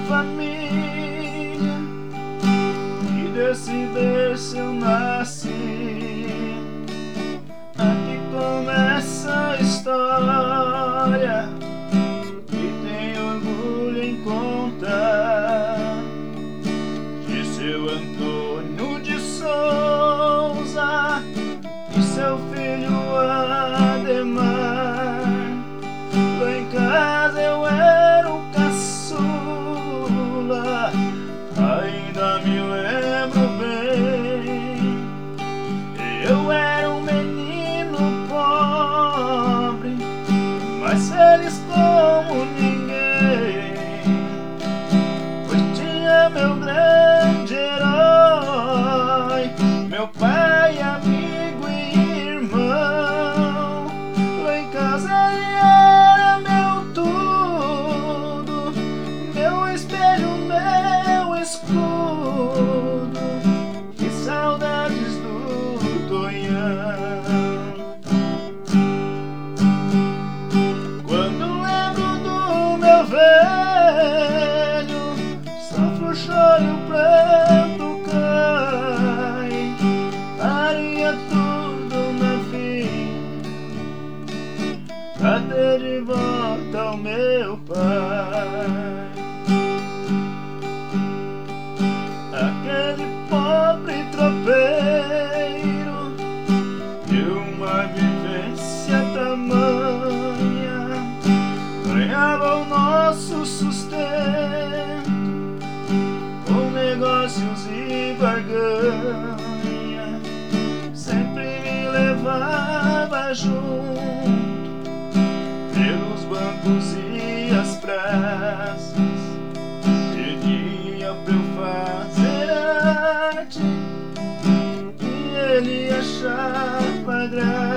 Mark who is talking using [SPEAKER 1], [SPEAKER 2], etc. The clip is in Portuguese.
[SPEAKER 1] família e desse berço eu nasci. Aqui começa a história e tenho orgulho em contar de seu Antônio de Souza e seu filho Ademar. Lá em casa eu era o caçula, ainda me lembro bem. Eu era um menino pobre, mas feliz como ninguém, pois tinha meu grande herói, meu pai, amigo e irmão. Lá em casa ele era meu tudo, meu espelho, meu escudo. Que saudades do Tonhão. Quando lembro do meu velho, sofro, choro e o pranto cai. Faria tudo na vida pra ter de volta o meu pai. Aquele pobre tropeiro deu uma vivência tamanha, ganhava o nosso sustento com negócios e barganha. Sempre me levava junto pelos bancos e as praças, pedia pra eu fazer arte e ele achava graça.